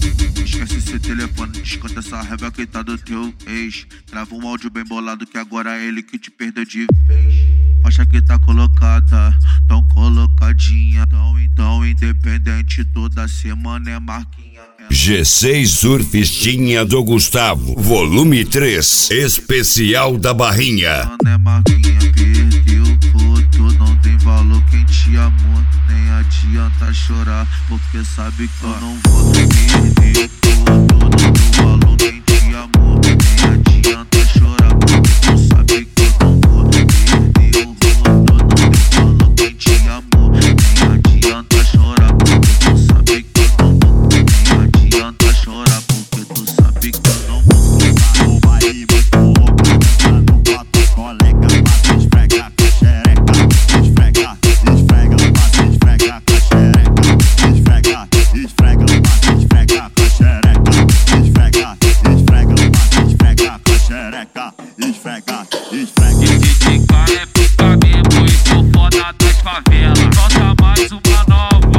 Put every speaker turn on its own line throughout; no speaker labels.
Esquece esse telefone, desconta essa raiva que tá do teu ex. Grava um áudio bem bolado que agora é ele que te perdeu de vez. Acha que tá colocada, tão colocadinha, tão independente, toda semana é marquinha.
G6 Surfistinha do Gustavo, volume 3, especial da Barrinha.
É marquinha, perdeu foto, não tem valor quem te amou. Nem adianta chorar, porque sabe que eu não vou perder foto, não tem valor quem te amou. Nem adianta chorar, porque tu sabe que eu não vou perder foto, não tem valor quem te amou. Nem adianta chorar, porque tu sabe que eu não vou. Nem adianta chorar, porque tu sabe que eu não vou.
No baile muito louco, dançando com a tua colega, passa esfrega com a xereca, esfrega, esfrega, passa esfrega com a xereca, esfrega, esfrega, passa esfrega com a xereca, esfrega, esfrega, passa esfrega com a xereca, esfrega, esfrega.
Esse cara é pica mesmo e sou foda das favelas. Solta mais uma nova.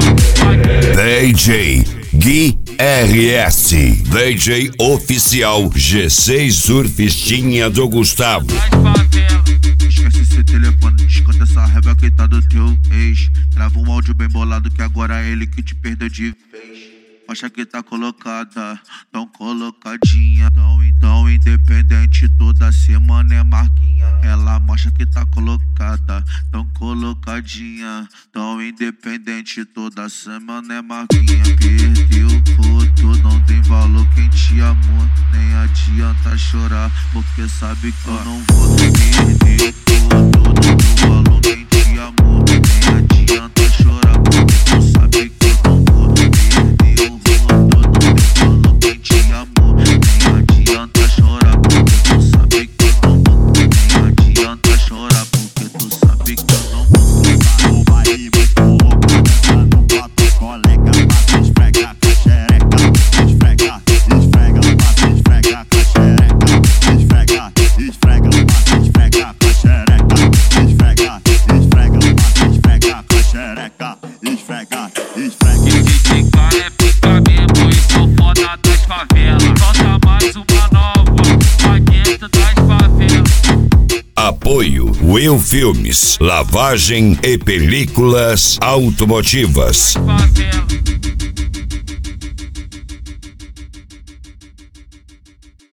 DJ Gui RS, DJ oficial G6 Surfistinha do Gustavo.
Esquece esse telefone, desconta essa raiva que tá do teu ex. Grava um áudio bem bolado que agora é ele que te perdeu de vez. Acha que tá colocada, tão colocadinha, tão independente, toda semana é marquinha. Ela mostra que tá colocada, tão colocadinha, tão independente, toda semana é marquinha. Perdeu foto, não tem valor quem te amou. Nem adianta chorar, porque sabe que eu não vou perder foto, não tem valor quem te amou. Nem adianta chorar, porque tu sabe que eu não vou perder o foto, não tem valor quem te amou. Nem adianta chorar, porque tu sabe que eu não vou. Nem adianta chorar, porque tu sabe que eu não vou.
No baile muito louco, dançando com a tua colega, passa esfrega com a xereca, esfrega, esfrega, passa esfrega com a xereca, esfrega, esfrega, passa esfrega com a xereca, esfrega, esfrega, passa esfrega com a xereca, esfrega, esfrega.
Esse cara é pica mesmo e sou foda das favelas. Solta mais uma nova. Paqueta das favelas.
Apoio Will Filmes, lavagem e películas automotivas.
Favela.